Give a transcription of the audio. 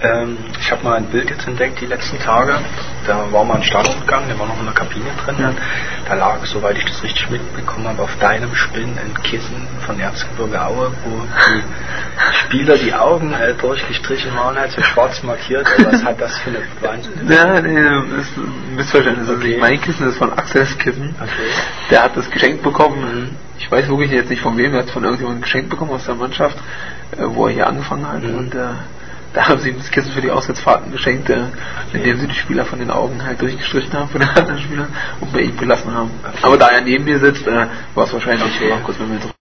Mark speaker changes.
Speaker 1: Ich habe mal ein Bild jetzt entdeckt die letzten Tage. Da war mal ein Startaufgang, der war noch in der Kabine drin. Ja. Da lag, soweit ich das richtig mitbekommen habe, auf deinem Spinn ein Kissen von Erzgebirge Aue, wo die Spieler die Augen durchgestrichen waren, halt so schwarz markiert. Also was hat das für eine Wahnsinn?
Speaker 2: Ja, nee, das ist ein Missverständnis. Das ist nicht mein Kissen, das ist von Axels Kissen. Okay. Der hat das geschenkt bekommen. Ich weiß wirklich jetzt nicht von wem, er hat es von irgendjemandem geschenkt bekommen aus der Mannschaft, wo er hier angefangen hat. Und da haben sie ihm das Kissen für die Auswärtsfahrten geschenkt, indem sie die Spieler von den Augen halt durchgestrichen haben, von den anderen Spielern, und bei ihm gelassen haben. Aber da er neben mir sitzt, war es wahrscheinlich noch kurz mit mir